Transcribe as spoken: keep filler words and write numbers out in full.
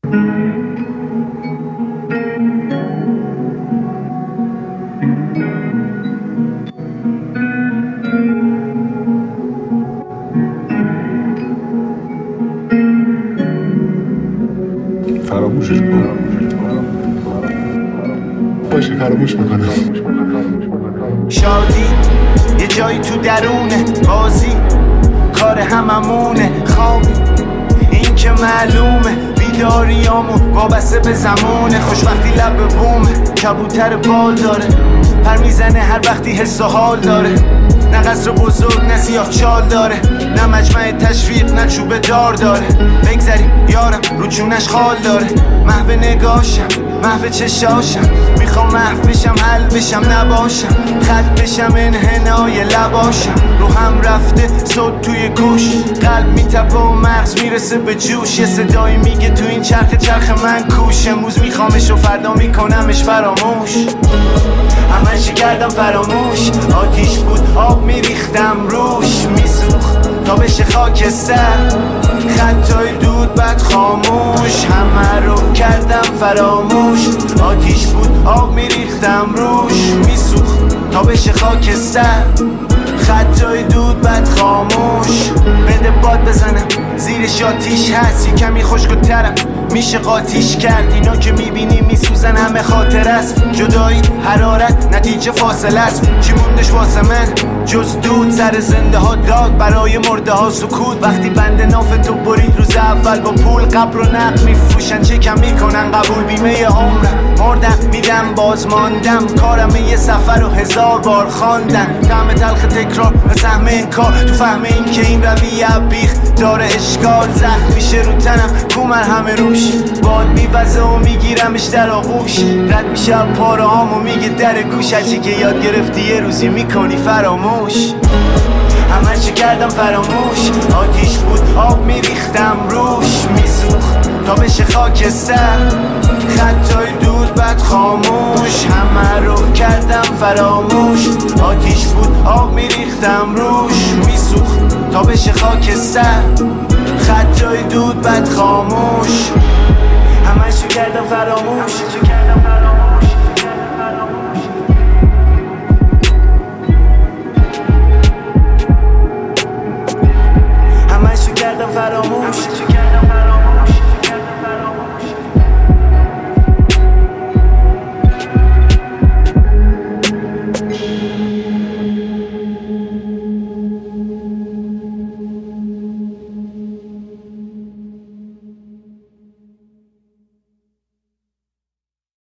فراموشش کنم باشه فراموش میکنم. شادی یه جایی تو درونه، بازی کار هممونه، خوابی این که معلومه، بیداریامون وابسته به زمونه، خوشبختی لب به بومه، کبوتر بال داره پر میزنه هر وقتی حس و حال داره، نه قصر بزرگ نه سیاه چال داره، نه مجمع تشویق نه چوب دار داره، بگذریم یارم رو جونش خال داره، محو نگاشم محو چشاشم، میخوام محو بشم حل بشم نباشم، خط بشم انحنای لباشم، رو هم رفته صوت توی گوش، قلب میتپه و مغز میرسه به جوش، یه صدایی میگه تو این چرخ چرخ من کوش، امروز میخوامش و فردا میکنمش فراموش، همه چی کردم فراموش، آتیش بود آب میریختم روش، میسوخت تا بشه خاکستر، خطای دود بعد خاموش، همه رو کردم فراموش، آتیش بود آب میریختم روش، میسوخت تا بشه خاکستر، خطای دود بعد خاموش، بده باد بزنم زیرش آتیش هست، یه کمی خشک و ترم میشه قاطیش کرد، اینا که میبینی میسوزن همه خاطر است، جدایی حرارت نتیجه فاصله است، چی موندش واسه من جز دود، سر زنده ها داد برای مرده ها سکوت، وقتی بند ناف تو برید روز اول با پول، قبر و نقد میفروشن چه کم میکنن قبول، بیمه عمرم مردم میدم باز ماندم، کارم یه سفر و هزار بار خواندن، طعم تلخ تکرار و سهم انکار، تو فهم این که این رویه بیخ داره اشکال، زخم میشه رو تنم کومر همه روش، باد میوزه و میگیرمش در آغوش، رد میشه پاره هام و میگه در گوش، هرچی که یاد گرفتی یه روزی میکنی فراموش، همه چی کردم فراموش، آتیش بود آب میریختم روش، میسوخت تا بشه خاکستر، خطای دود بعد خاموش، همه رو کردم فراموش، آتیش بود آب میریختم روش، میسوخت تا بشه خاکستر، خطای دود بعد خاموش.